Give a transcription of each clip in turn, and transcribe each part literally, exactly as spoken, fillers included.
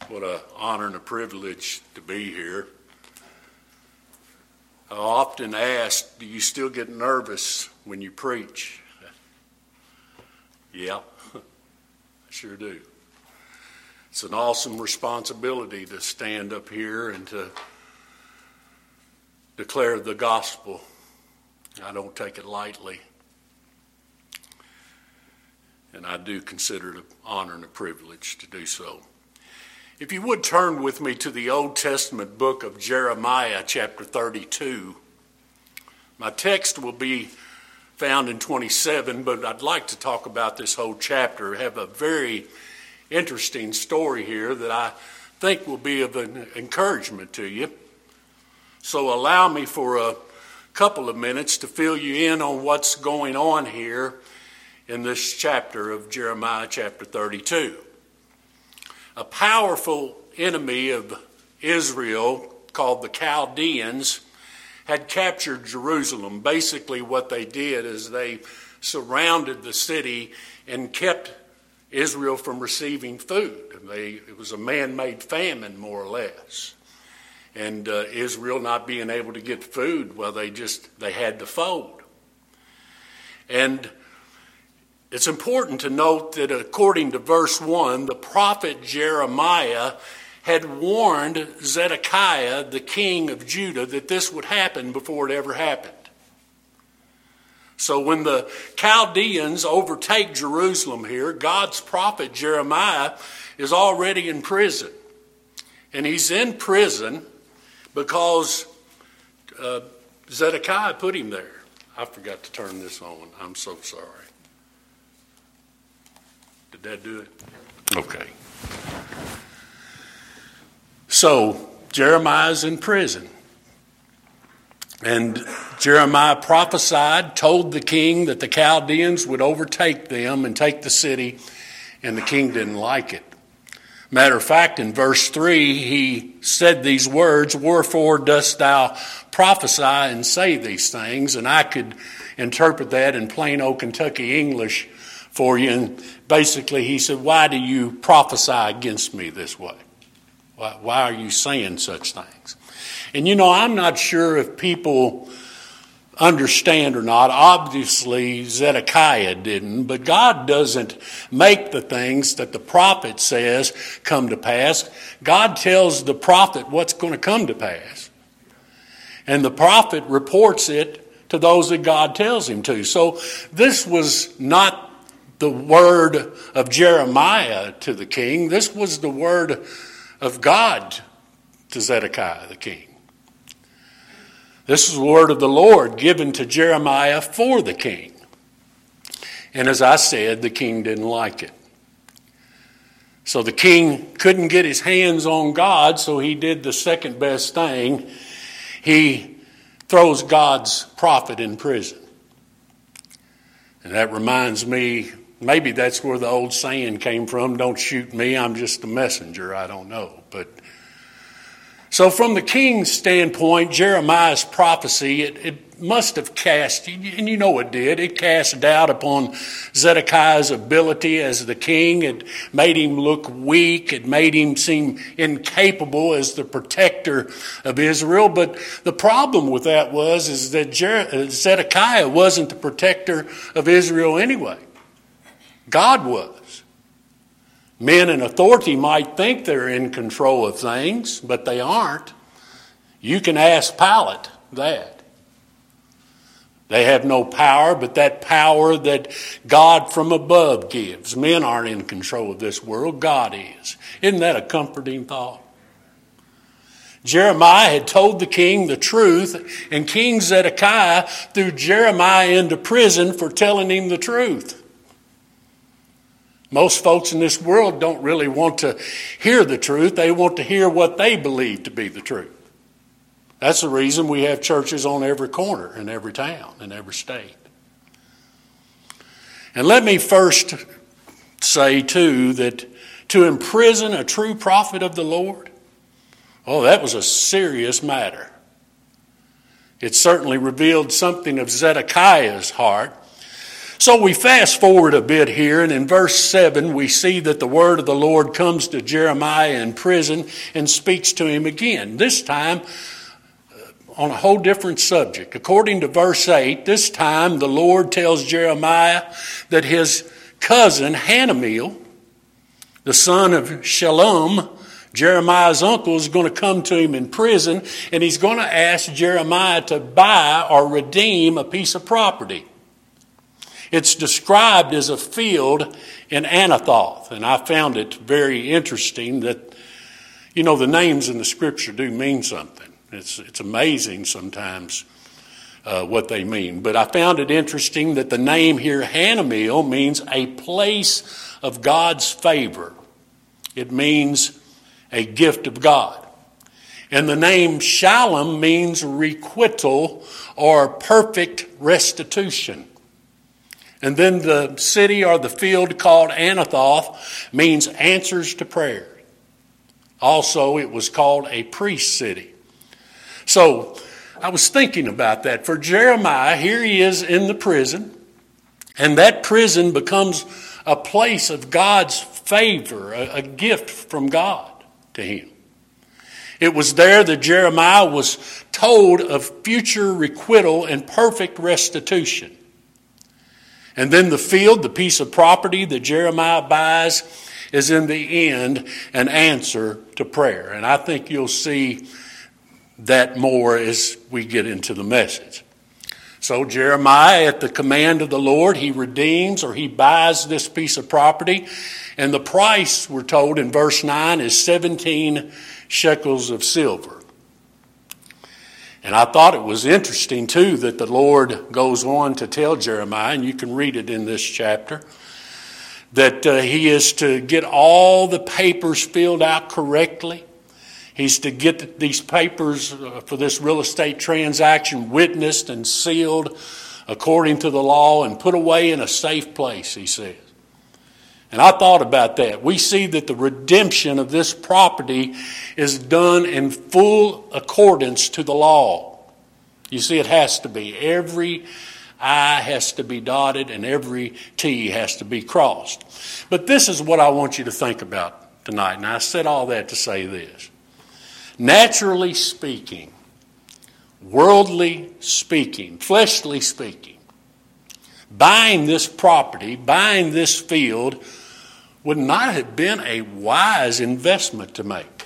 What an honor and a privilege to be here. I often ask, do you still get nervous when you preach? Yeah, I sure do. It's an awesome responsibility to stand up here and to declare the gospel. I don't take it lightly. And I do consider it an honor and a privilege to do so. If you would turn with me to the Old Testament book of Jeremiah, chapter thirty-two. My text will be found in twenty-seven, but I'd like to talk about this whole chapter. I have a very interesting story here that I think will be of an encouragement to you. So allow me for a couple of minutes to fill you in on what's going on here in this chapter of Jeremiah, chapter thirty-two. A powerful enemy of Israel called the Chaldeans had captured Jerusalem. Basically what they did is they surrounded the city and kept Israel from receiving food. They, it was a man-made famine, more or less. And uh, Israel not being able to get food, well, they just, they had to fold. And it's important to note that according to verse one, the prophet Jeremiah had warned Zedekiah, the king of Judah, that this would happen before it ever happened. So when the Chaldeans overtake Jerusalem here, God's prophet Jeremiah is already in prison. And he's in prison because uh, Zedekiah put him there. I forgot to turn this on. I'm so sorry. Did that do it? Okay. So, Jeremiah's in prison. And Jeremiah prophesied, told the king that the Chaldeans would overtake them and take the city, and the king didn't like it. Matter of fact, in verse three, he said these words, "Wherefore dost thou prophesy and say these things?" And I could interpret that in plain old Kentucky English for you. And basically he said, why do you prophesy against me this way? Why, why are you saying such things? And you know, I'm not sure if people understand or not. Obviously, Zedekiah didn't, but God doesn't make the things that the prophet says come to pass. God tells the prophet what's going to come to pass. And the prophet reports it to those that God tells him to. So this was not the word of Jeremiah to the king. This was the word of God to Zedekiah the king. This is the word of the Lord given to Jeremiah for the king. And as I said, the king didn't like it. So the king couldn't get his hands on God, so he did the second best thing. He throws God's prophet in prison. And that reminds me, maybe that's where the old saying came from, don't shoot me, I'm just a messenger, I don't know. But so from the king's standpoint, Jeremiah's prophecy, it, it must have cast, and you know it did, it cast doubt upon Zedekiah's ability as the king. It made him look weak. It made him seem incapable as the protector of Israel. But the problem with that was is that Zedekiah wasn't the protector of Israel anyway. God was. Men in authority might think they're in control of things, but they aren't. You can ask Pilate that. They have no power, but that power that God from above gives. Men aren't in control of this world. God is. Isn't that a comforting thought? Jeremiah had told the king the truth, and King Zedekiah threw Jeremiah into prison for telling him the truth. Most folks in this world don't really want to hear the truth. They want to hear what they believe to be the truth. That's the reason we have churches on every corner in every town, in every state. And let me first say, too, that to imprison a true prophet of the Lord, oh, that was a serious matter. It certainly revealed something of Zedekiah's heart. So we fast forward a bit here, and in verse seven we see that the word of the Lord comes to Jeremiah in prison and speaks to him again, this time on a whole different subject. According to verse eight, this time the Lord tells Jeremiah that his cousin Hanamiel, the son of Shalom, Jeremiah's uncle, is going to come to him in prison, and he's going to ask Jeremiah to buy or redeem a piece of property. It's described as a field in Anathoth, and I found it very interesting that, you know, the names in the Scripture do mean something. It's, it's amazing sometimes uh, what they mean. But I found it interesting that the name here, Hanamiel, means a place of God's favor. It means a gift of God. And the name Shalom means requital or perfect restitution. And then the city or the field called Anathoth means answers to prayer. Also, it was called a priest city. So I was thinking about that. For Jeremiah, here he is in the prison, and that prison becomes a place of God's favor, a, a gift from God to him. It was there that Jeremiah was told of future requital and perfect restitution. And then the field, the piece of property that Jeremiah buys, is in the end an answer to prayer. And I think you'll see that more as we get into the message. So Jeremiah, at the command of the Lord, he redeems or he buys this piece of property. And the price, we're told in verse nine, is seventeen shekels of silver. And I thought it was interesting, too, that the Lord goes on to tell Jeremiah, and you can read it in this chapter, that uh, he is to get all the papers filled out correctly. He's to get these papers uh, for this real estate transaction witnessed and sealed according to the law and put away in a safe place, he says. And I thought about that. We see that the redemption of this property is done in full accordance to the law. You see, it has to be. Every I has to be dotted and every T has to be crossed. But this is what I want you to think about tonight. And I said all that to say this. Naturally speaking, worldly speaking, fleshly speaking, buying this property, buying this field would not have been a wise investment to make.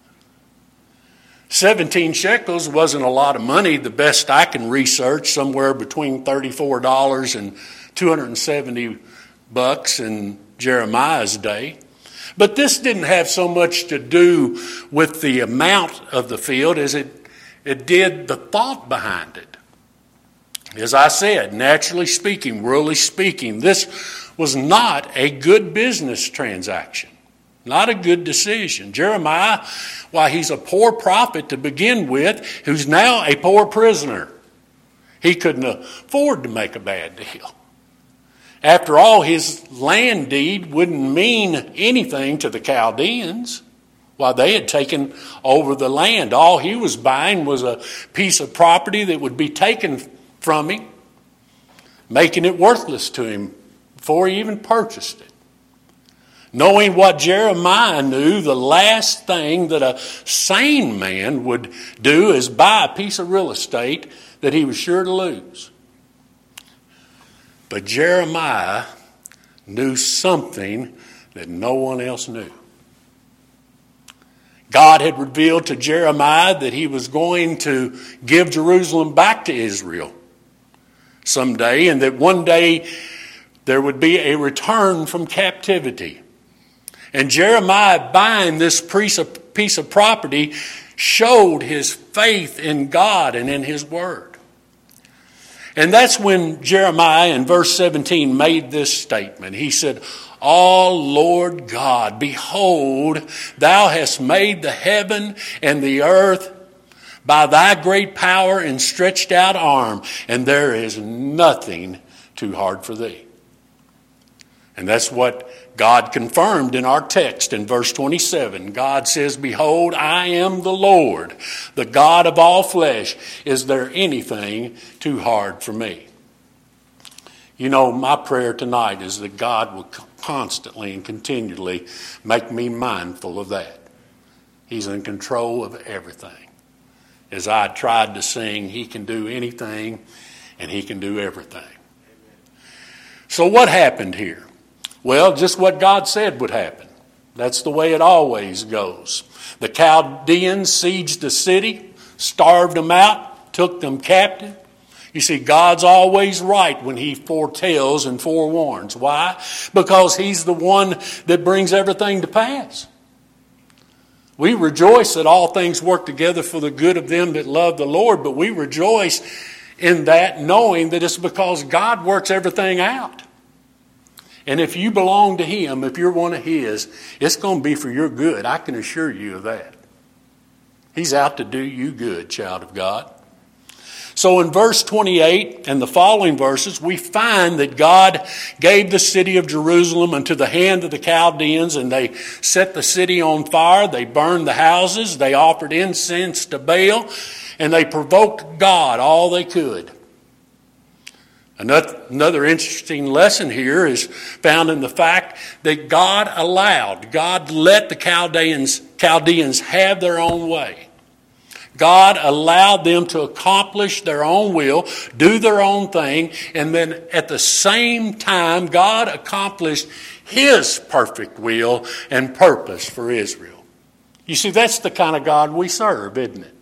seventeen shekels wasn't a lot of money. The best I can research, somewhere between thirty-four dollars and two hundred seventy bucks in Jeremiah's day. But this didn't have so much to do with the amount of the field as it, it did the thought behind it. As I said, naturally speaking, worldly speaking, this was not a good business transaction. Not a good decision. Jeremiah, while he's a poor prophet to begin with, who's now a poor prisoner, he couldn't afford to make a bad deal. After all, his land deed wouldn't mean anything to the Chaldeans while they had taken over the land. All he was buying was a piece of property that would be taken from him, making it worthless to him before he even purchased it. Knowing what Jeremiah knew, the last thing that a sane man would do is buy a piece of real estate that he was sure to lose. But Jeremiah knew something that no one else knew. God had revealed to Jeremiah that he was going to give Jerusalem back to Israel someday, and that one day there would be a return from captivity. And Jeremiah buying this piece of, piece of property showed his faith in God and in his word. And that's when Jeremiah in verse seventeen made this statement. He said, "O Lord God, behold, thou hast made the heaven and the earth by thy great power and stretched out arm, and there is nothing too hard for thee." And that's what God confirmed in our text in verse twenty-seven. God says, "Behold, I am the Lord, the God of all flesh. Is there anything too hard for me?" You know, my prayer tonight is that God will constantly and continually make me mindful of that. He's in control of everything. As I tried to sing, He can do anything and He can do everything. So what happened here? Well, just what God said would happen. That's the way it always goes. The Chaldeans sieged the city, starved them out, took them captive. You see, God's always right when He foretells and forewarns. Why? Because He's the one that brings everything to pass. We rejoice that all things work together for the good of them that love the Lord, but we rejoice in that knowing that it's because God works everything out. And if you belong to Him, if you're one of His, it's going to be for your good. I can assure you of that. He's out to do you good, child of God. So in verse twenty-eight and the following verses, we find that God gave the city of Jerusalem into the hand of the Chaldeans, and they set the city on fire. They burned the houses. They offered incense to Baal, and they provoked God all they could. Another interesting lesson here is found in the fact that God allowed, God let the Chaldeans, Chaldeans have their own way. God allowed them to accomplish their own will, do their own thing, and then at the same time, God accomplished His perfect will and purpose for Israel. You see, that's the kind of God we serve, isn't it?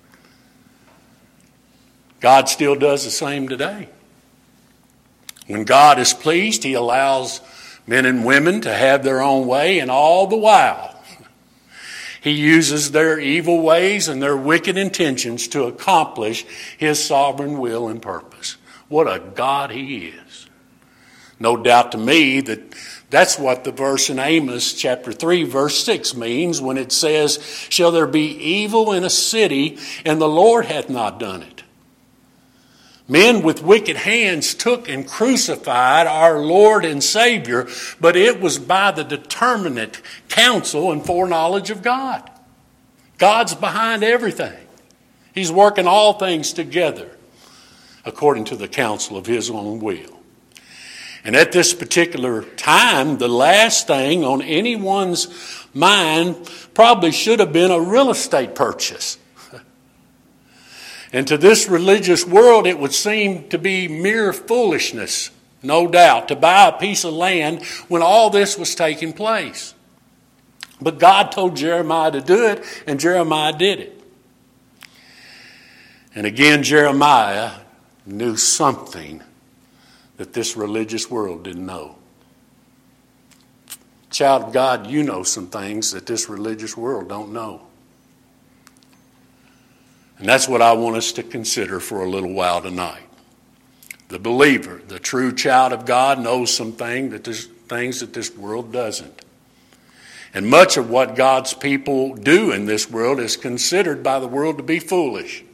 God still does the same today. When God is pleased, He allows men and women to have their own way, and all the while, He uses their evil ways and their wicked intentions to accomplish His sovereign will and purpose. What a God He is. No doubt to me that that's what the verse in Amos chapter three verse six means when it says, "Shall there be evil in a city, and the Lord hath not done it?" Men with wicked hands took and crucified our Lord and Savior, but it was by the determinate counsel and foreknowledge of God. God's behind everything. He's working all things together according to the counsel of His own will. And at this particular time, the last thing on anyone's mind probably should have been a real estate purchase. And to this religious world, it would seem to be mere foolishness, no doubt, to buy a piece of land when all this was taking place. But God told Jeremiah to do it, and Jeremiah did it. And again, Jeremiah knew something that this religious world didn't know. Child of God, you know some things that this religious world don't know. And that's what I want us to consider for a little while tonight. The believer, the true child of God, knows some thing that this, things that this world doesn't. And much of what God's people do in this world is considered by the world to be foolish.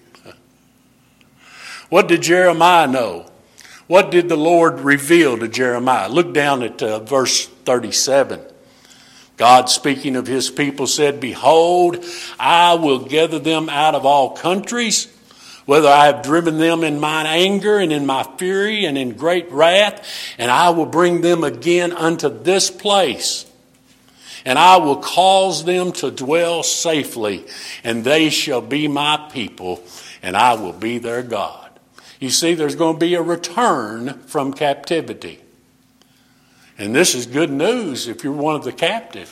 What did Jeremiah know? What did the Lord reveal to Jeremiah? Look down at uh, verse thirty-seven. God, speaking of His people, said, "Behold, I will gather them out of all countries, whether I have driven them in mine anger and in my fury and in great wrath, and I will bring them again unto this place. And I will cause them to dwell safely, and they shall be my people, and I will be their God." You see, there's going to be a return from captivity. And this is good news if you're one of the captive.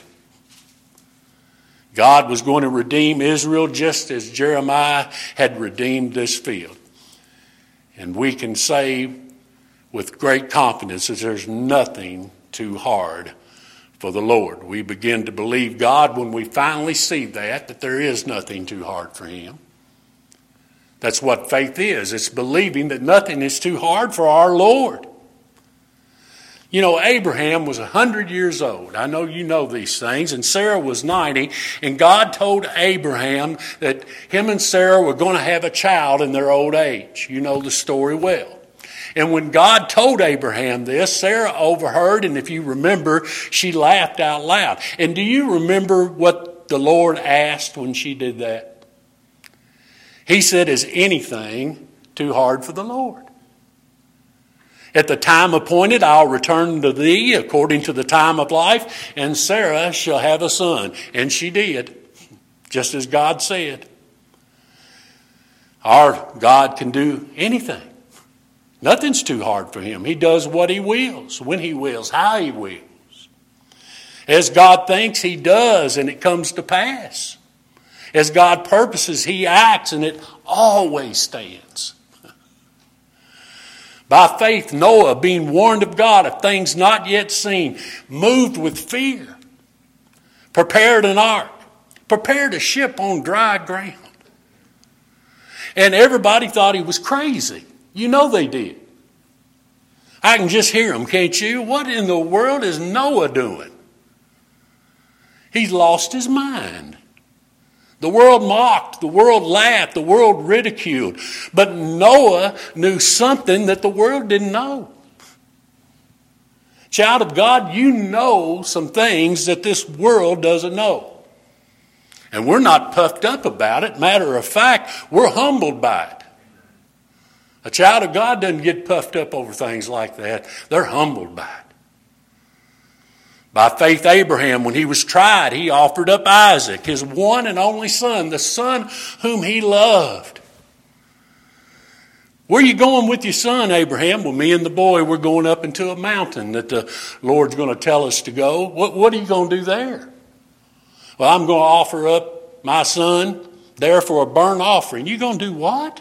God was going to redeem Israel just as Jeremiah had redeemed this field. And we can say with great confidence that there's nothing too hard for the Lord. We begin to believe God when we finally see that, that there is nothing too hard for Him. That's what faith is. It's believing that nothing is too hard for our Lord. You know, Abraham was one hundred years old. I know you know these things. And Sarah was ninety. And God told Abraham that him and Sarah were going to have a child in their old age. You know the story well. And when God told Abraham this, Sarah overheard. And if you remember, she laughed out loud. And do you remember what the Lord asked when she did that? He said, "Is anything too hard for the Lord?" At the time appointed, I'll return to thee according to the time of life, and Sarah shall have a son. And she did, just as God said. Our God can do anything. Nothing's too hard for him. He does what he wills, when he wills, how he wills. As God thinks, he does, and it comes to pass. As God purposes, he acts, and it always stands. By faith, Noah, being warned of God of things not yet seen, moved with fear, prepared an ark, prepared a ship on dry ground. And everybody thought he was crazy. You know they did. I can just hear them, can't you? What in the world is Noah doing? He's lost his mind. The world mocked, the world laughed, the world ridiculed. But Noah knew something that the world didn't know. Child of God, you know some things that this world doesn't know. And we're not puffed up about it. Matter of fact, we're humbled by it. A child of God doesn't get puffed up over things like that. They're humbled by it. By faith, Abraham, when he was tried, he offered up Isaac, his one and only son, the son whom he loved. Where are you going with your son, Abraham? Well, me and the boy, we're going up into a mountain that the Lord's going to tell us to go. What, what are you going to do there? Well, I'm going to offer up my son there for a burnt offering. You going to do what?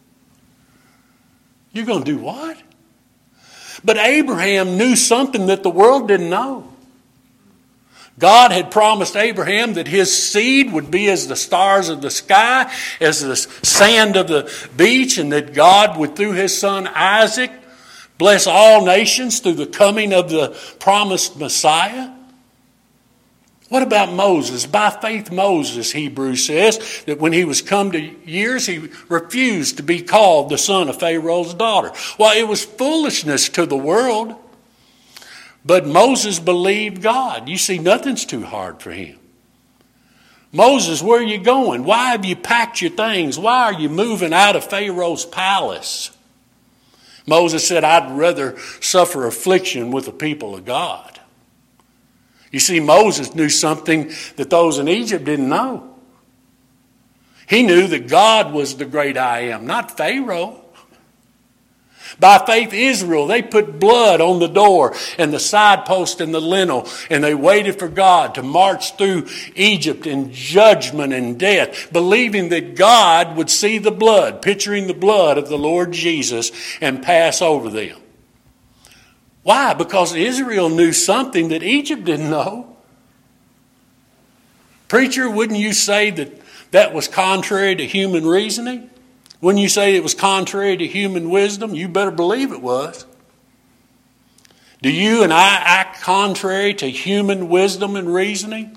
You're going to do what? But Abraham knew something that the world didn't know. God had promised Abraham that his seed would be as the stars of the sky, as the sand of the beach, and that God would, through his son Isaac, bless all nations through the coming of the promised Messiah. What about Moses? By faith Moses, Hebrews says, that when he was come to years, he refused to be called the son of Pharaoh's daughter. Well, it was foolishness to the world. But Moses believed God. You see, nothing's too hard for him. Moses, where are you going? Why have you packed your things? Why are you moving out of Pharaoh's palace? Moses said, I'd rather suffer affliction with the people of God. You see, Moses knew something that those in Egypt didn't know. He knew that God was the great I am, not Pharaoh. By faith, Israel, they put blood on the door and the side post and the lintel, and they waited for God to march through Egypt in judgment and death, believing that God would see the blood, picturing the blood of the Lord Jesus, and pass over them. Why? Because Israel knew something that Egypt didn't know. Preacher, wouldn't you say that that was contrary to human reasoning? Wouldn't you say it was contrary to human wisdom? You better believe it was. Do you and I act contrary to human wisdom and reasoning?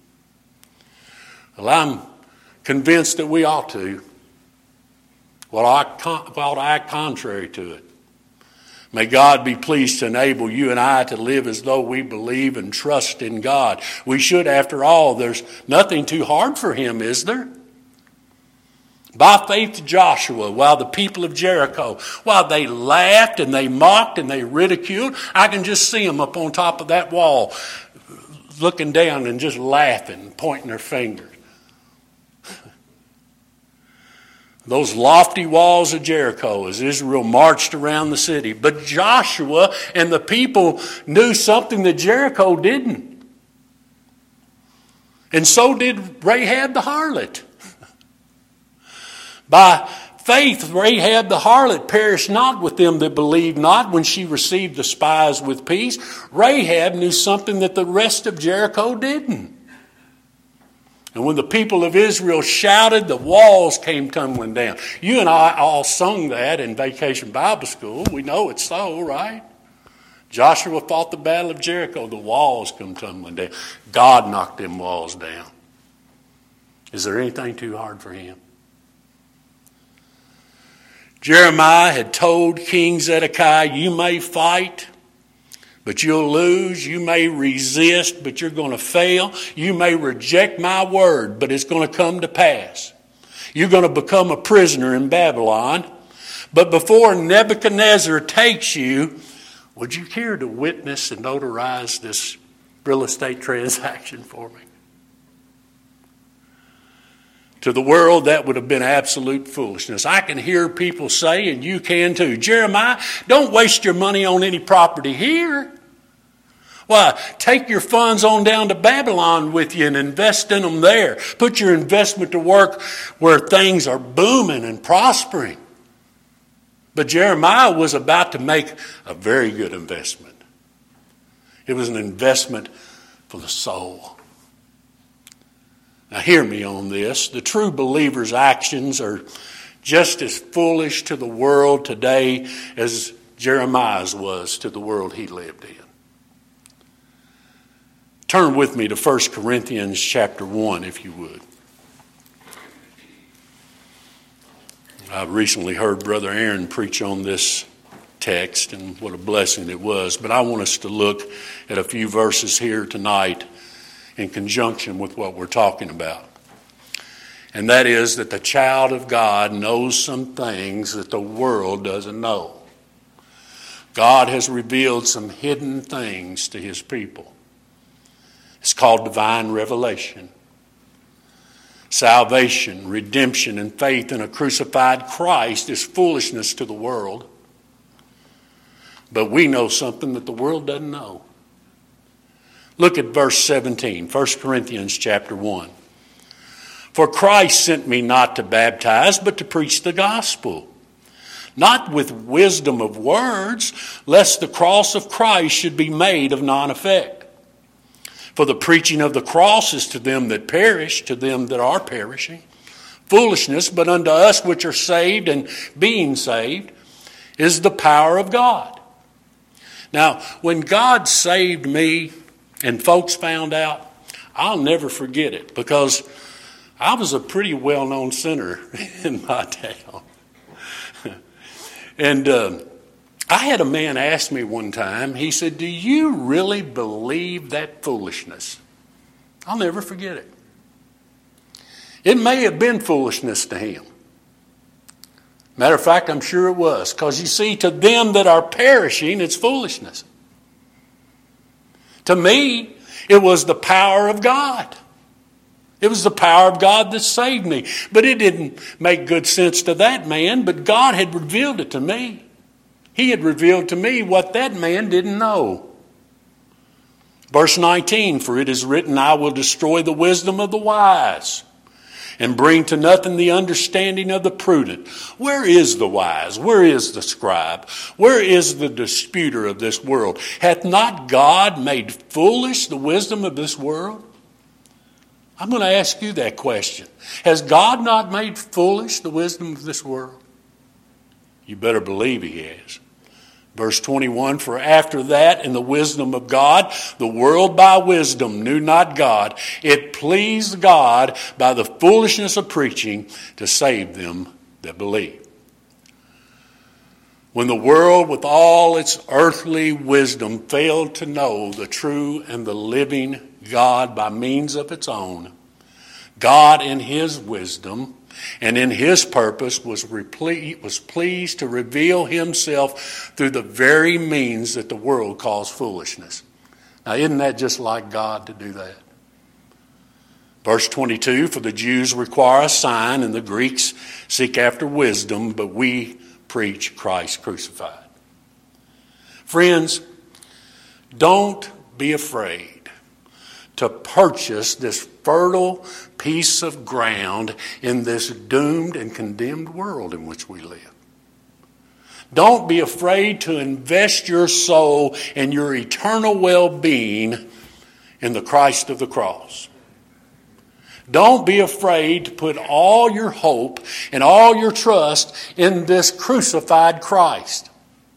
Well, I'm convinced that we ought to. Well, I ought to act contrary to it. May God be pleased to enable you and I to live as though we believe and trust in God. We should, after all. There's nothing too hard for him, is there? By faith, Joshua, while the people of Jericho, while they laughed and they mocked and they ridiculed, I can just see them up on top of that wall, looking down and just laughing, pointing their fingers. Those lofty walls of Jericho as Israel marched around the city. But Joshua and the people knew something that Jericho didn't. And so did Rahab the harlot. By faith, Rahab the harlot perished not with them that believed not when she received the spies with peace. Rahab knew something that the rest of Jericho didn't. And when the people of Israel shouted, the walls came tumbling down. You and I all sung that in Vacation Bible School. We know it's so, right? Joshua fought the battle of Jericho. The walls come tumbling down. God knocked them walls down. Is there anything too hard for him? Jeremiah had told King Zedekiah, you may fight, but you'll lose. You may resist, but you're going to fail. You may reject my word, but it's going to come to pass. You're going to become a prisoner in Babylon. But before Nebuchadnezzar takes you, would you care to witness and notarize this real estate transaction for me? To the world, that would have been absolute foolishness. I can hear people say, and you can too, Jeremiah, don't waste your money on any property here. Why, take your funds on down to Babylon with you and invest in them there. Put your investment to work where things are booming and prospering. But Jeremiah was about to make a very good investment. It was an investment for the soul. Now hear me on this. The true believer's actions are just as foolish to the world today as Jeremiah's was to the world he lived in. Turn with me to First Corinthians chapter one, if you would. I recently heard Brother Aaron preach on this text, and what a blessing it was. But I want us to look at a few verses here tonight in conjunction with what we're talking about. And that is that the child of God knows some things that the world doesn't know. God has revealed some hidden things to his people. It's called divine revelation. Salvation, redemption, and faith in a crucified Christ is foolishness to the world. But we know something that the world doesn't know. Look at verse seventeen, First Corinthians chapter one. For Christ sent me not to baptize, but to preach the gospel, not with wisdom of words, lest the cross of Christ should be made of none effect. For the preaching of the cross is to them that perish, to them that are perishing, foolishness, but unto us which are saved and being saved is the power of God. Now, when God saved me and folks found out, I'll never forget it, because I was a pretty well-known sinner in my town. and uh, I had a man ask me one time, he said, do you really believe that foolishness? I'll never forget it. It may have been foolishness to him. Matter of fact, I'm sure it was. Because you see, to them that are perishing, it's foolishness. To me, it was the power of God. It was the power of God that saved me. But it didn't make good sense to that man, but God had revealed it to me. He had revealed to me what that man didn't know. Verse nineteen, for it is written, I will destroy the wisdom of the wise and bring to nothing the understanding of the prudent. Where is the wise? Where is the scribe? Where is the disputer of this world? Hath not God made foolish the wisdom of this world? I'm going to ask you that question. Has God not made foolish the wisdom of this world? You better believe he has. Verse twenty-one, for after that in the wisdom of God, the world by wisdom knew not God. It pleased God by the foolishness of preaching to save them that believe. When the world with all its earthly wisdom failed to know the true and the living God by means of its own, God in his wisdom and in his purpose was, reple- was pleased to reveal himself through the very means that the world calls foolishness. Now, isn't that just like God to do that? Verse twenty-two, for the Jews require a sign and the Greeks seek after wisdom, but we preach Christ crucified. Friends, don't be afraid to purchase this fertile piece of ground in this doomed and condemned world in which we live. Don't be afraid to invest your soul and your eternal well-being in the Christ of the cross. Don't be afraid to put all your hope and all your trust in this crucified Christ.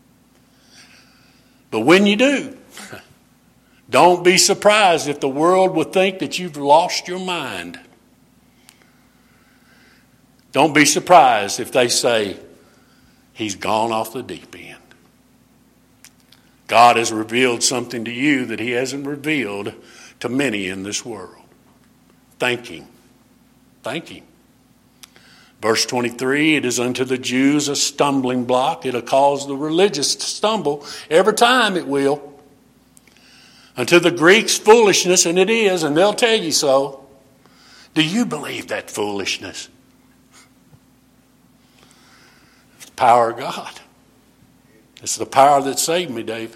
But when you do, don't be surprised if the world would think that you've lost your mind. Don't be surprised if they say, he's gone off the deep end. God has revealed something to you that he hasn't revealed to many in this world. Thank him. Thank him. Verse twenty-three, it is unto the Jews a stumbling block. It'll cause the religious to stumble. Every time it will. Unto the Greeks foolishness, and it is, and they'll tell you so. Do you believe that foolishness? It's the power of God. It's the power that saved me, David.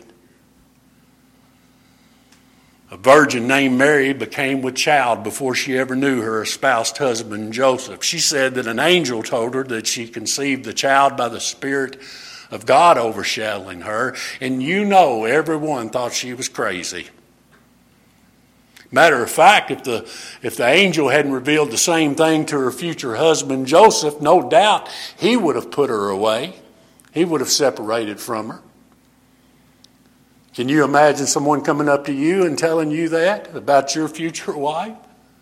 A virgin named Mary became with child before she ever knew her espoused husband Joseph. She said that an angel told her that she conceived the child by the Spirit of God overshadowing her. And you know everyone thought she was crazy. Matter of fact, if the, if the angel hadn't revealed the same thing to her future husband Joseph, no doubt he would have put her away. He would have separated from her. Can you imagine someone coming up to you and telling you that about your future wife?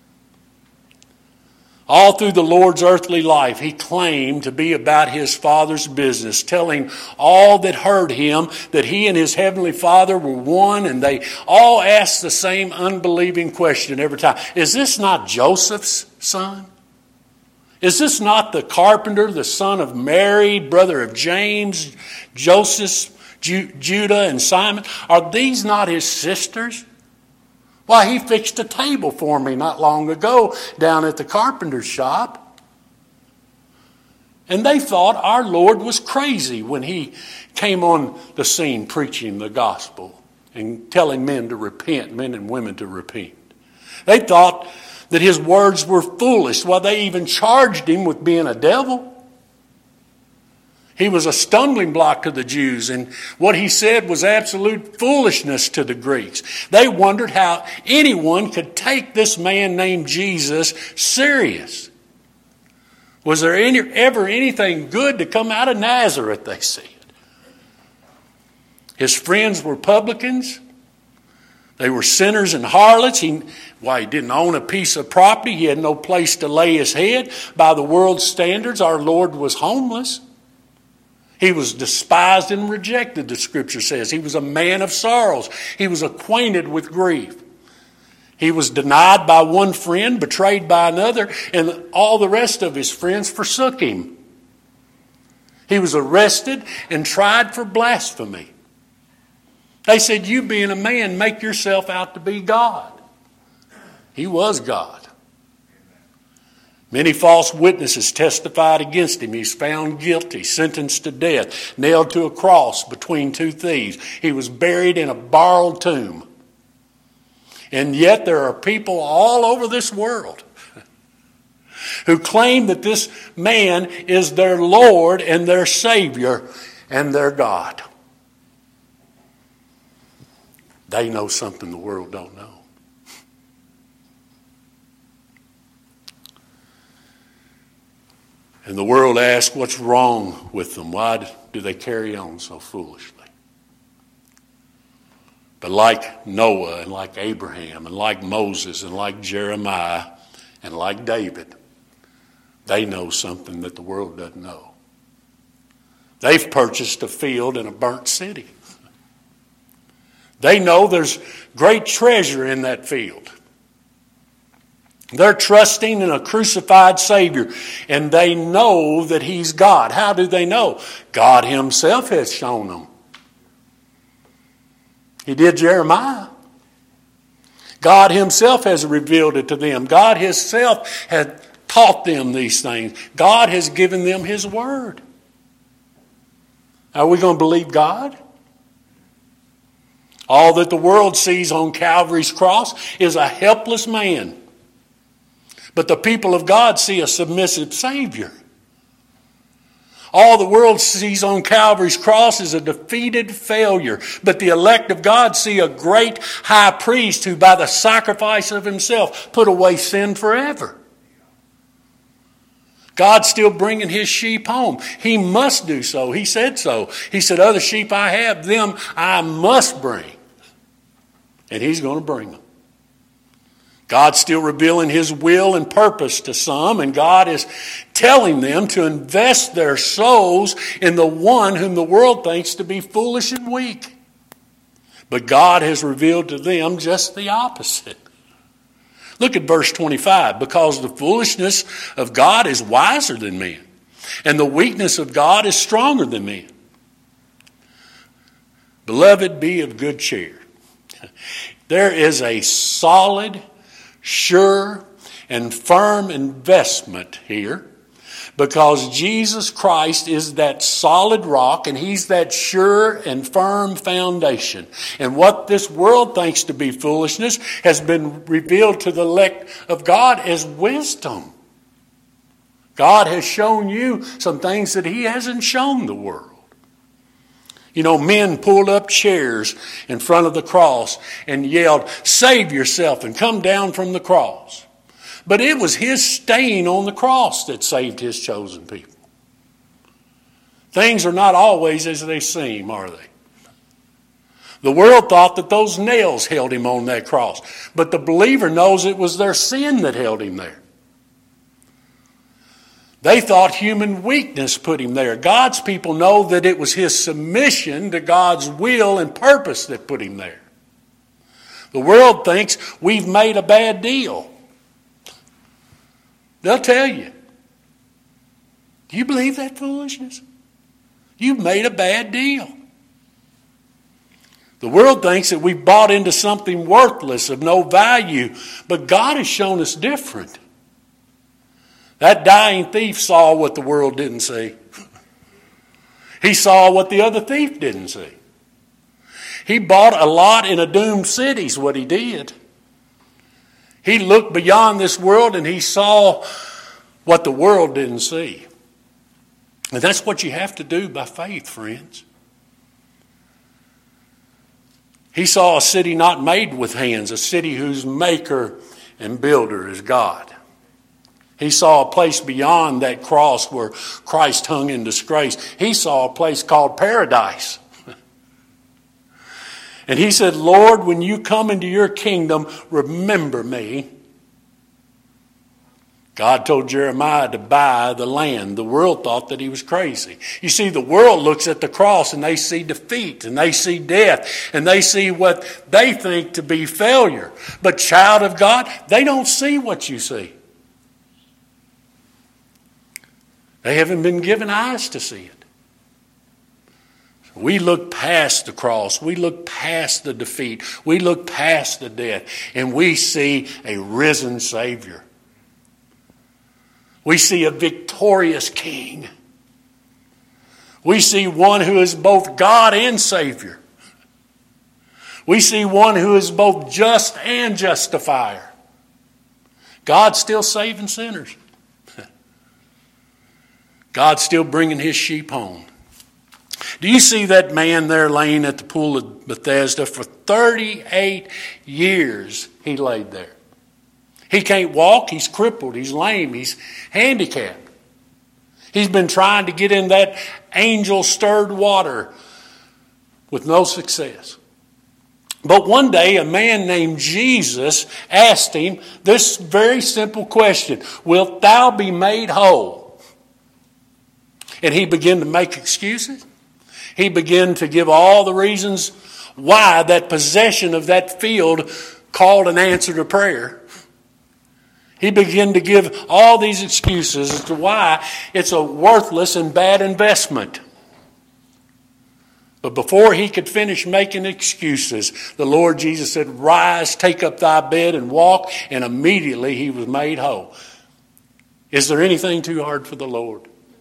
All through the Lord's earthly life, he claimed to be about his Father's business, telling all that heard him that he and his heavenly Father were one, and they all asked the same unbelieving question every time. Is this not Joseph's son? Is this not the carpenter, the son of Mary, brother of James, Joseph, Judah, and Simon? Are these not his sisters? Why, he fixed a table for me not long ago down at the carpenter's shop. And they thought our Lord was crazy when he came on the scene preaching the gospel and telling men to repent, men and women to repent. They thought that his words were foolish. Well, they even charged him with being a devil. He was a stumbling block to the Jews, and what he said was absolute foolishness to the Greeks. They wondered how anyone could take this man named Jesus serious. Was there any, ever anything good to come out of Nazareth, they said. His friends were publicans. They were sinners and harlots. He, why, he didn't own a piece of property. He had no place to lay his head. By the world's standards, our Lord was homeless. He was despised and rejected, the Scripture says. He was a man of sorrows. He was acquainted with grief. He was denied by one friend, betrayed by another, and all the rest of his friends forsook him. He was arrested and tried for blasphemy. They said, you being a man, make yourself out to be God. He was God. Many false witnesses testified against him. He's found guilty, sentenced to death, nailed to a cross between two thieves. He was buried in a borrowed tomb. And yet there are people all over this world who claim that this man is their Lord and their Savior and their God. They know something the world don't know. And the world asks, what's wrong with them? Why do they carry on so foolishly? But like Noah and like Abraham and like Moses and like Jeremiah and like David, they know something that the world doesn't know. They've purchased a field in a burnt city. They know there's great treasure in that field. They're trusting in a crucified Savior, and they know that He's God. How do they know? God Himself has shown them. He did Jeremiah. God Himself has revealed it to them. God Himself had taught them these things. God has given them His Word. Are we going to believe God? All that the world sees on Calvary's cross is a helpless man. But the people of God see a submissive Savior. All the world sees on Calvary's cross is a defeated failure. But the elect of God see a great high priest who by the sacrifice of himself put away sin forever. God's still bringing His sheep home. He must do so. He said so. He said, other sheep I have, them I must bring. And He's going to bring them. God's still revealing His will and purpose to some, and God is telling them to invest their souls in the one whom the world thinks to be foolish and weak. But God has revealed to them just the opposite. Look at verse twenty-five. Because the foolishness of God is wiser than men, and the weakness of God is stronger than men. Beloved, be of good cheer. There is a solid, sure, and firm investment here, because Jesus Christ is that solid rock, and He's that sure and firm foundation. And what this world thinks to be foolishness has been revealed to the elect of God as wisdom. God has shown you some things that He hasn't shown the world. You know, men pulled up chairs in front of the cross and yelled, "Save yourself and come down from the cross." But it was His staying on the cross that saved His chosen people. Things are not always as they seem, are they? The world thought that those nails held Him on that cross, but the believer knows it was their sin that held Him there. They thought human weakness put Him there. God's people know that it was His submission to God's will and purpose that put Him there. The world thinks we've made a bad deal. They'll tell you. Do you believe that foolishness? You've made a bad deal. The world thinks that we've bought into something worthless, of no value, but God has shown us different. That dying thief saw what the world didn't see. He saw what the other thief didn't see. He bought a lot in a doomed city is what he did. He looked beyond this world and he saw what the world didn't see. And that's what you have to do by faith, friends. He saw a city not made with hands, a city whose maker and builder is God. He saw a place beyond that cross where Christ hung in disgrace. He saw a place called paradise. And he said, "Lord, when you come into your kingdom, remember me." God told Jeremiah to buy the land. The world thought that he was crazy. You see, the world looks at the cross and they see defeat and they see death and they see what they think to be failure. But child of God, they don't see what you see. They haven't been given eyes to see it. We look past the cross. We look past the defeat. We look past the death. And we see a risen Savior. We see a victorious King. We see one who is both God and Savior. We see one who is both just and justifier. God's still saving sinners. God's still bringing His sheep home. Do you see that man there laying at the pool of Bethesda? For thirty-eight years he laid there. He can't walk, he's crippled, he's lame, he's handicapped. He's been trying to get in that angel-stirred water with no success. But one day a man named Jesus asked him this very simple question: "Wilt thou be made whole?" And he began to make excuses. He began to give all the reasons why that possession of that field called an answer to prayer. He began to give all these excuses as to why it's a worthless and bad investment. But before he could finish making excuses, the Lord Jesus said, "Rise, take up thy bed and walk," and immediately he was made whole. Is there anything too hard for the Lord?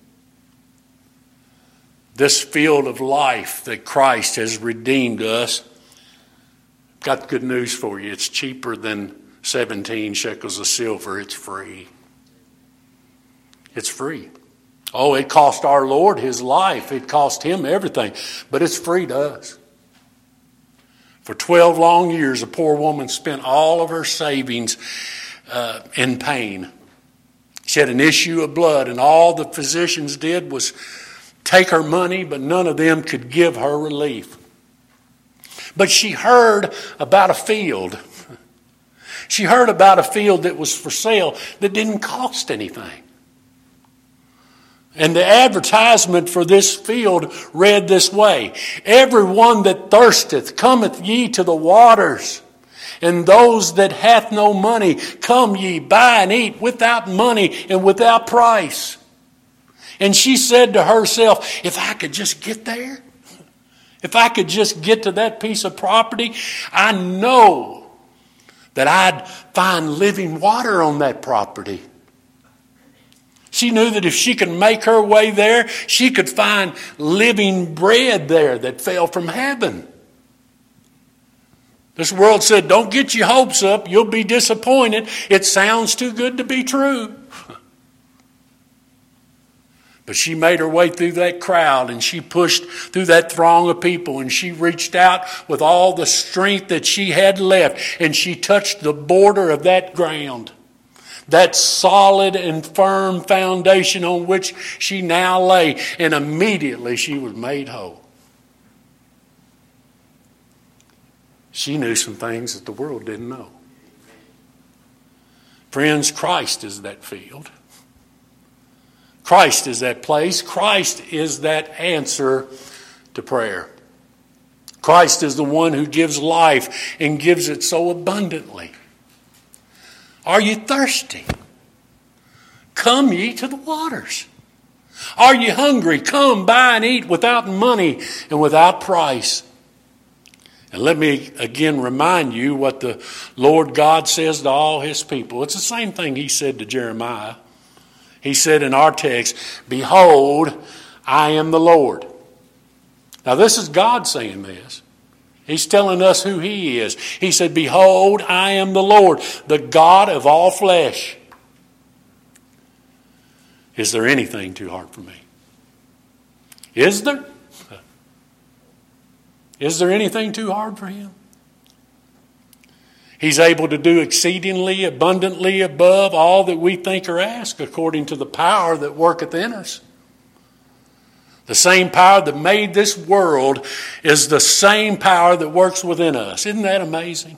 This field of life that Christ has redeemed us, got good news for you. It's cheaper than seventeen shekels of silver. It's free. It's free. Oh, it cost our Lord His life. It cost Him everything. But it's free to us. For twelve long years, a poor woman spent all of her savings uh, in pain. She had an issue of blood, and all the physicians did was take her money, but none of them could give her relief. But she heard about a field. She heard about a field that was for sale that didn't cost anything. And the advertisement for this field read this way: "Everyone that thirsteth, cometh ye to the waters, And those that hath no money, come ye, buy and eat without money and without price. And she said to herself, if I could just get there, if I could just get to that piece of property, I know that I'd find living water on that property. She knew that if she could make her way there, she could find living bread there that fell from heaven. This world said, don't get your hopes up, you'll be disappointed. It sounds too good to be true. But she made her way through that crowd, and she pushed through that throng of people, and she reached out with all the strength that she had left, and she touched the border of that ground, that solid and firm foundation on which she now lay, and immediately she was made whole. She knew some things that the world didn't know. Friends, Christ is that field. Christ is that place. Christ is that answer to prayer. Christ is the one who gives life and gives it so abundantly. Are you thirsty? Come ye to the waters. Are you hungry? Come buy and eat without money and without price. And let me again remind you what the Lord God says to all his people. It's the same thing he said to Jeremiah. He said in our text, behold, I am the Lord. Now this is God saying this. He's telling us who he is. He said, behold, I am the Lord, the God of all flesh. Is there anything too hard for me? Is there? Is there anything too hard for him? He's able to do exceedingly abundantly above all that we think or ask, according to the power that worketh in us. The same power that made this world is the same power that works within us. Isn't that amazing?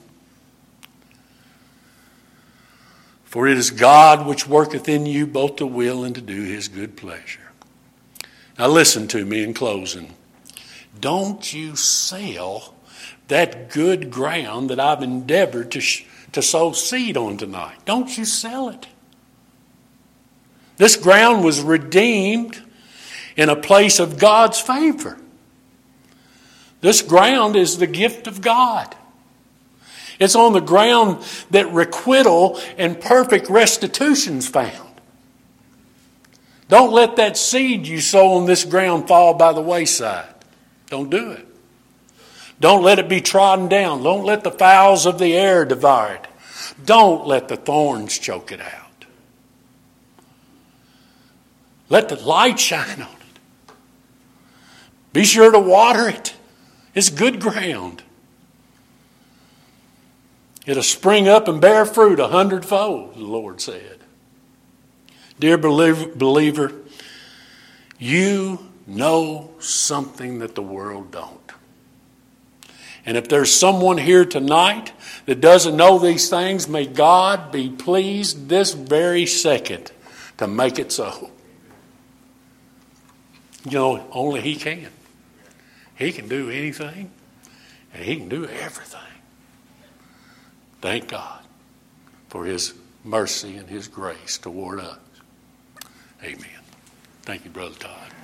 For it is God which worketh in you both to will and to do his good pleasure. Now listen to me in closing. Don't you sell that good ground that I've endeavored to, sh- to sow seed on tonight. Don't you sell it. This ground was redeemed in a place of God's favor. This ground is the gift of God. It's on the ground that requital and perfect restitution's found. Don't let that seed you sow on this ground fall by the wayside. Don't do it. Don't let it be trodden down. Don't let the fowls of the air devour it. Don't let the thorns choke it out. Let the light shine on it. Be sure to water it. It's good ground. It'll spring up and bear fruit a hundredfold, the Lord said. Dear believer, you know something that the world don't. And if there's someone here tonight that doesn't know these things, may God be pleased this very second to make it so. You know, only he can. He can do anything, and he can do everything. Thank God for his mercy and his grace toward us. Amen. Thank you, Brother Todd.